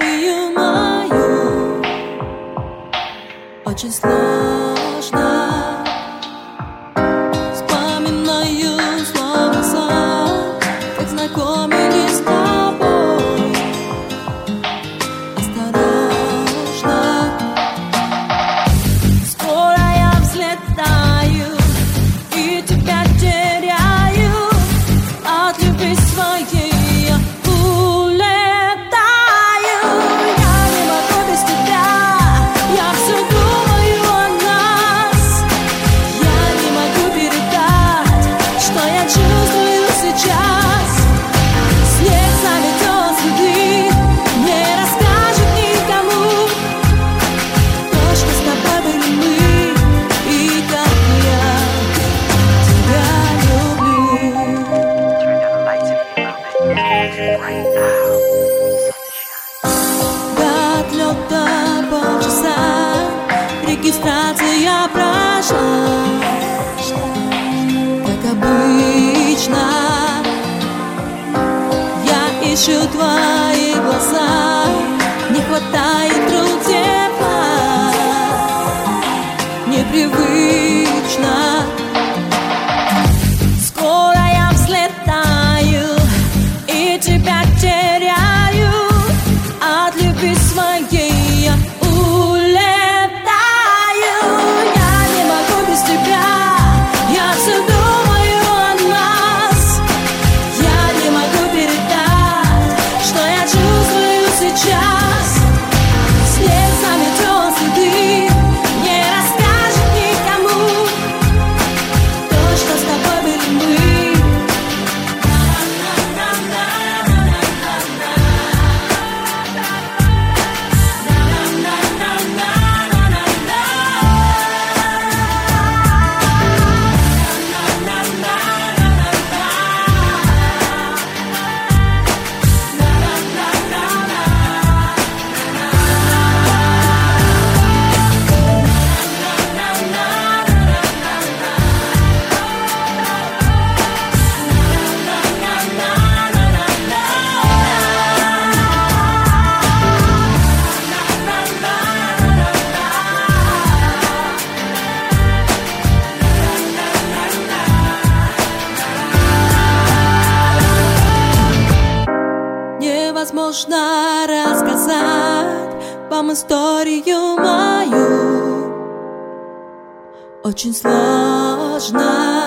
историю мою очень сложно. Вспоминаю словно сон, как знакомились с тобой. Осторожно, скоро я взлетаю и тебя теряю. От любви своей я улетаю. Я не могу без тебя, я все думаю о нас. Я не могу передать, что я чувствую сейчас. Снег заметет следы, не расскажет никому то, что с тобой были мы, и как я тебя люблю. До отлета полчаса, регистрация прошла. Как обычно, я ищу твои глаза, не хватает рук тепла, непривычно. Скоро я взлетаю и тебя теряю. От любви своей я улетаю. Я не могу без тебя, я все думаю о нас. Я не могу передать, что я чувствую сейчас. Снег заметет следы, не расскажет никому то, что с тобой были мы. Невозможно рассказать вам историю мою, очень сложно.